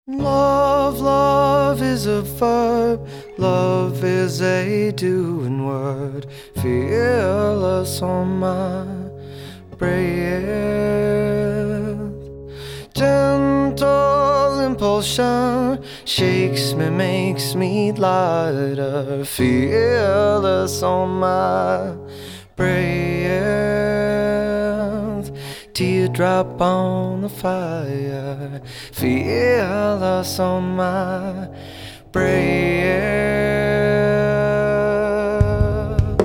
Love, love is a verb, love is a doing word, fearless on my breath. Gentle impulsion shakes me, makes me lighter, fearless on my breath. Teardrop on the fire, fearless on my breath.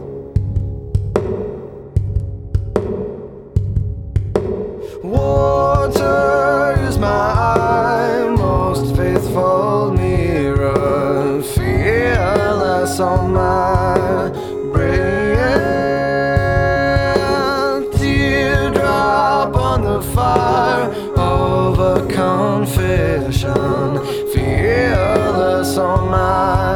Water is my eye, most faithful mirror, fearless on my breath. Teardrop on the fire of a confession, fearless on my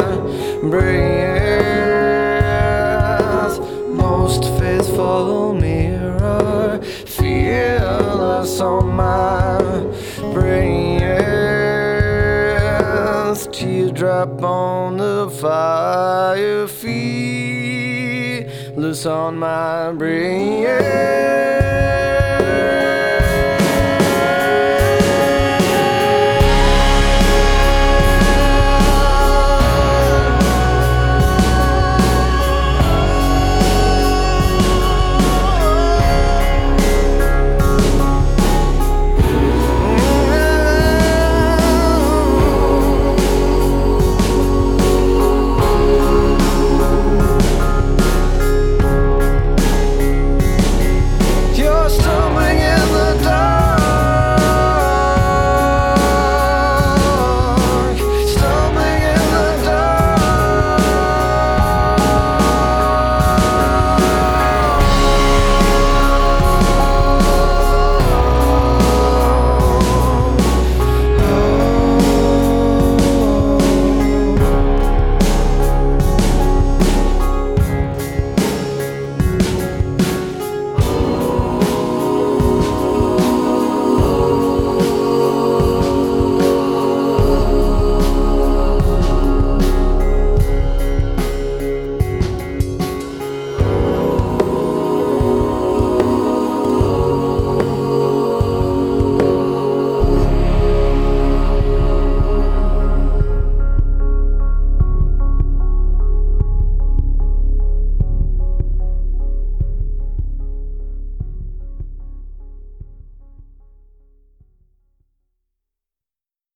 breath. Most faithful mirror, fearless on my breath. Teardrop on the fire, fearless on my breath.